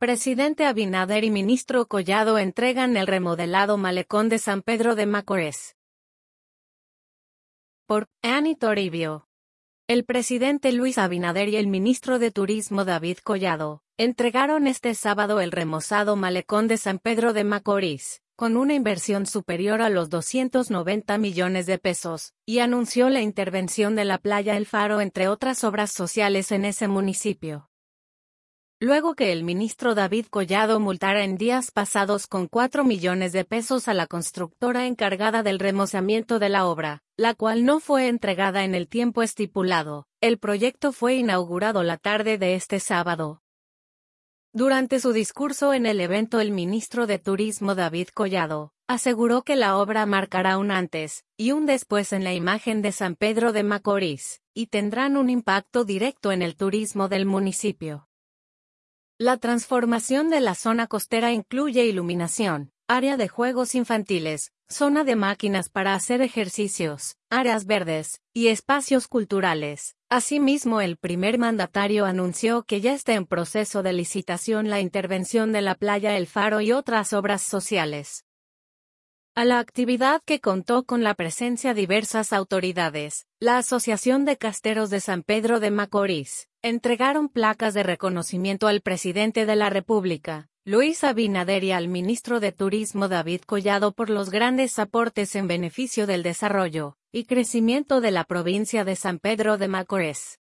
Presidente Abinader y ministro Collado entregan el remodelado malecón de San Pedro de Macorís. Por Annie Toribio. El presidente Luis Abinader y el ministro de Turismo David Collado entregaron este sábado el remozado malecón de San Pedro de Macorís, con una inversión superior a los 290 millones de pesos, y anunció la intervención de la playa El Faro entre otras obras sociales en ese municipio. Luego que el ministro David Collado multara en días pasados con 4 millones de pesos a la constructora encargada del remozamiento de la obra, la cual no fue entregada en el tiempo estipulado, el proyecto fue inaugurado la tarde de este sábado. Durante su discurso en el evento, el ministro de Turismo David Collado aseguró que la obra marcará un antes y un después en la imagen de San Pedro de Macorís, y tendrán un impacto directo en el turismo del municipio. La transformación de la zona costera incluye iluminación, área de juegos infantiles, zona de máquinas para hacer ejercicios, áreas verdes y espacios culturales. Asimismo, el primer mandatario anunció que ya está en proceso de licitación la intervención de la playa El Faro y otras obras sociales. A la actividad, que contó con la presencia de diversas autoridades, la Asociación de Casteros de San Pedro de Macorís entregaron placas de reconocimiento al presidente de la República, Luis Abinader, y al ministro de Turismo David Collado por los grandes aportes en beneficio del desarrollo y crecimiento de la provincia de San Pedro de Macorís.